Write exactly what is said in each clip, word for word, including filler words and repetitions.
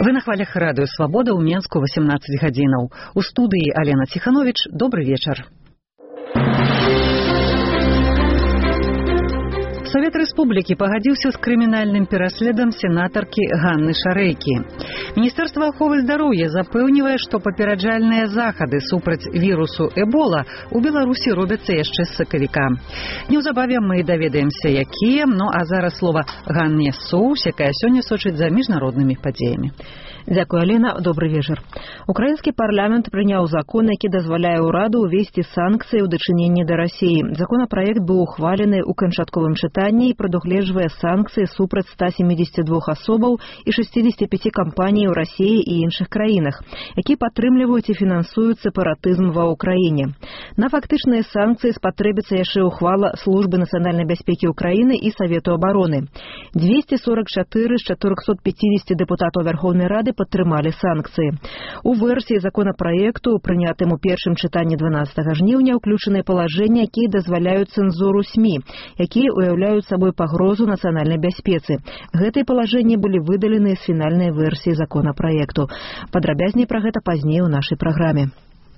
Вы на хвалях радыё «Свабода» ў Менску восемнадцать гадзінаў. У студыі Алена Ціхановіч. Добры вечар. Совет Рэспублікі пагадзіўся з крымінальным пераследам сенатаркі Ганны Шарэйкі. Міністэрства аховы здароўя запэўнівае, што папераджальныя захады супраць вірусу Эбола ў Беларусі робяцца яшчэ з сакавіка. Неўзабаве мы даведаемся, якія, ну а зараз слова Ганне Соус, якая сёння сочыць за міжнароднымі падзеямі. Дзякуй, Алена. Добры вечар. Украінскі парламент прыняў закон, які дазваляе ўраду ўвесці санкцыі ў дачыненні да Расіі. Законапраект быў ухвалены ў канчатковым чытанні і прадугледжвае санкцыі супраць ста семидесяти двух асобаў і шестидесяти пяти кампаній у Расіі і іншых краінах, якія падтрымліваюць і фінансуюць сепаратызм ва ўкраіне. На фактычныя санкцыі спатрэбіцца яшчэ ухвала Службы нацыянальнай бяспекі ўкраіны і Савету абароны. двести сорок четыре з чатырохсот пятидесяти дэпутатаў Верховнай Рады падтрымалі санкцыі. У версіі законапраекту, прынятым у першым чытанні дванаццатага жніўня, уключаныя палажэнні, якія дазваляюць цэнзуру СМІ, якія уяўляюць сабой пагрозу нацыянальнай бяспецы. Гэтыя палажэнні былі выдалены з фінальнай версіі законапраекту. Падрабязней пра гэта пазней у нашай праграме.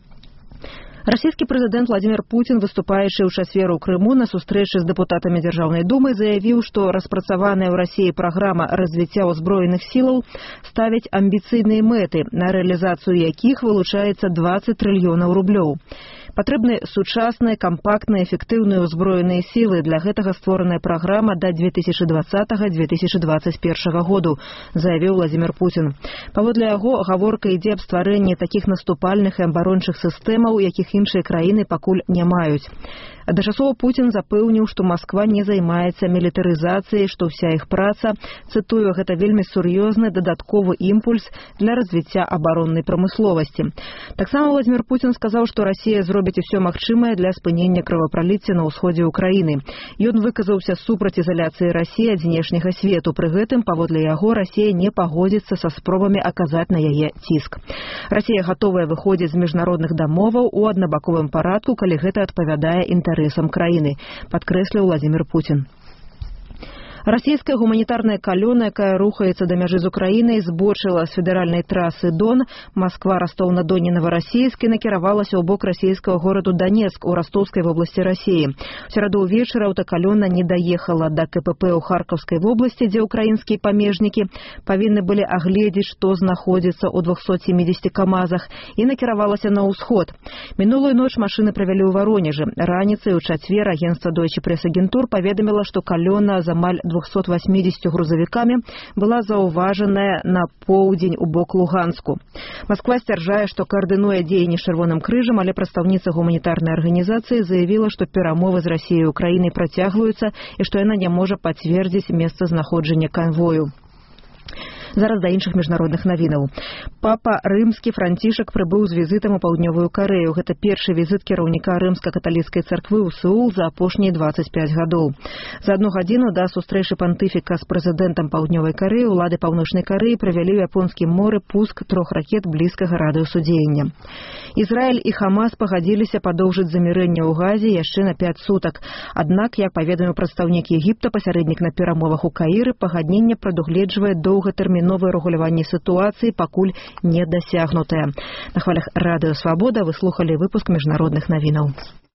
Расійскі прэзідэнт Владимир Путин, выступаючы ў чацвер у Крыму на сустрэчы з дэпутатамі Дзяржаўнай думы, заявіў, што распрацаваная ў Расіі праграма развіцця ўзброеных сілаў ставіць амбіцыйныя мэты, на рэалізацыю якіх вылучаецца двадцать трыльёнаў рублёў. Патрэбны сучасныя, кампактныя, эфектыўныя ўзброеныя сілы. Для гэтага створаная праграма да две тысячи двадцатого — две тысячи двадцать первого году, заявіў Владимир Путин. Паводле яго, гаворка ідзе аб стварэнні такіх наступальных і абарончых сістэмаў, якіх іншыя краіны пакуль не маюць. Адначасова Путин запэўніў, што Масква не займаецца мілітарызацыяй, што ўся іх праца, цытую, гэта вельмі сур'ёзны дадатковы імпульс для развіцця абароннай прамысловасці. Таксама Владимир Путин сказаў, што Расія зробіць усё магчымае для спынення крывапраліцця на ўсходзе ўкраіны. Ён выказаўся супраць ізаляцыі Расіі ад знешняга свету. Пры гэтым, паводле яго, Расія не пагодзіцца са спробамі аказаць на яе ціск. Расія гатовая выходзіць з міжнародных дамоваў у аднабаковым парадку, калі гэта адпавядае інтарэсам краіны, падкрэсліў Владимир Путин. Расійская гуманітарная калёна, якая рухаецца да мяжы з Украінай, збочыла з федэральнай трасы Дон, Москва, Ростов-на-Доне, Новороссийск, і накіравалася ў бок расійскага гораду Донецк у Ростовскай вобласці Расіі. У сераду ўвечары аўтакалёна не даехала да КПП ў Харкаўскай вобласці, дзе украінскія памежнікі павінны былі агледзець, што знаходзіцца ў двухсот семидесяти камазах, і накіравалася на ўсход. Мінулую ноч машыны правялі ў Варонежы. Раніцай у чацвер агенцтва Deutsche Presse-Agentur паведаміла, што калёна з амаль двухсот восьмидесятью грузавікамі была заўважаная на поўдзень у бок Луганску. Москва сцвярджае, што каардынуе дзеянні з Чырвоным крыжам, але прадстаўніца гуманітарнай арганізацыі заявіла, што перамовы з Расіяй і Украінай працягваюцца і што яна не можа пацвердзіць месцазнаходжанне канвою. Зараз да іншых міжнародных навінаў. Папа рымскі Францішак прыбыў з візітам у паўднёвую Карэю. Гэта першы візіт кіраўніка рымска-каталіцкай царквы ў Сеул за апошнія двадцать пять гадоў. За одну гадзіну да сустрэчы пантыфіка з прэзідэнтам паўднёвай Карэі улады Паўночнай Карэі правялі ў японскім моры пуск трох ракет блізкага радыусу дзеяння. Ізраіль і Хамас пагадзіліся падоўжыць замірэнне ў Газе яшчэ на пять сутак. Аднак, як паведаміў прадстаўнік Егіпта, пасярэднік на перамовах у Каіры, пагадненне прадугледжвае доўгатэрміновае новае рэгуляванне сітуацыі пакуль не дасягнутае. На хвалях радыё «Свабода» вы слухалі выпуск міжнародных навінаў.